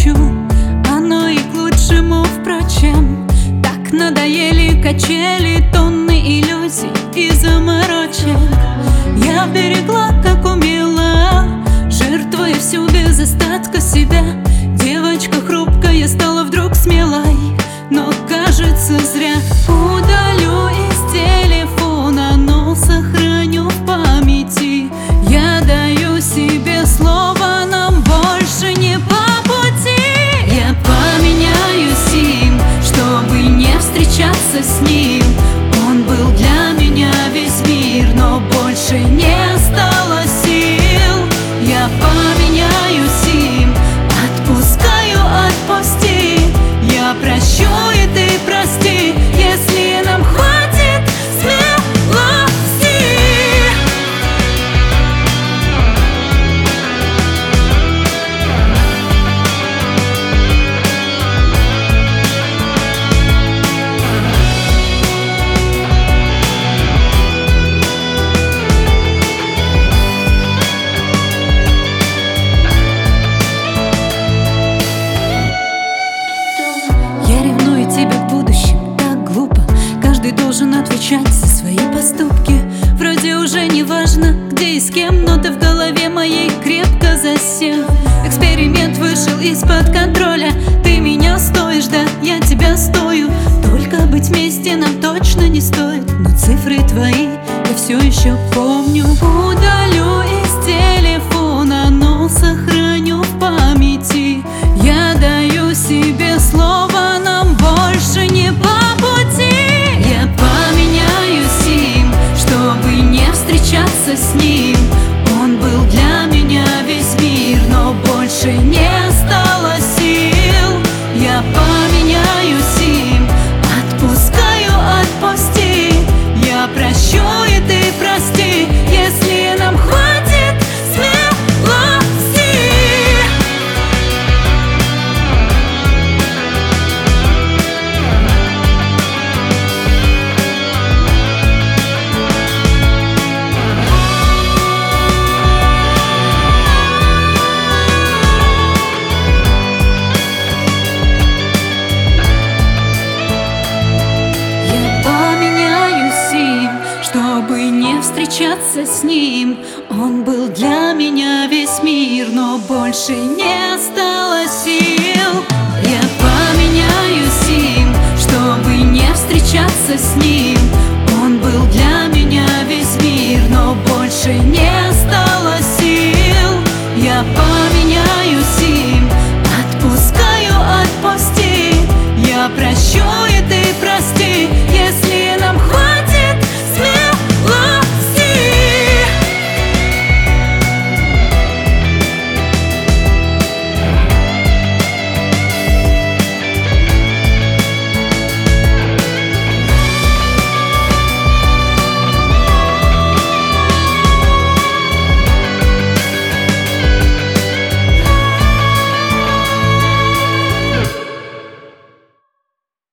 хочу, оно и к лучшему, впрочем. Так надоели качели, тонны иллюзий и заморочек. Я берегла, как умела, жертвуя всю без остатка себя. Девочка хрупкая стала вдруг смелой, но кажется зря. Удалю из телефона, но сохраню в памяти. Я даю себе слово, нам больше не по пути. Я поменяюсь им, чтобы не встречаться с ним. Он был для меня весь мир, но больше не стало сил. Я поменяюсь им, отпускаю, отпусти. Я прощу, и ты прости, если нам хватит смелости. Я ревную тебя к будущему, так глупо. Каждый должен отвечать за свои поступки. Вроде уже не важно, где и с кем, но ты в голове моей крепко засел. Эксперимент вышел из-под контроля. Ты меня стоишь, да, я тебя стою. Только быть вместе нам точно не стоит, но цифры твои я все еще помню. Удалю из телефона, но сохраню в памяти. Я даю себе слово, нам больше не по пути. Я поменяюсь им, чтобы не встречаться с ним. Он был для меня весь мир, но больше не стало сил. Я поменяюсь им, отпускаю, отпусти. Я прощу, и ты прости, если нам хватит смелости. Чтобы не встречаться с ним. Он был для меня весь мир, но больше не стало сил. Я поменяюсь им, чтобы не встречаться с ним.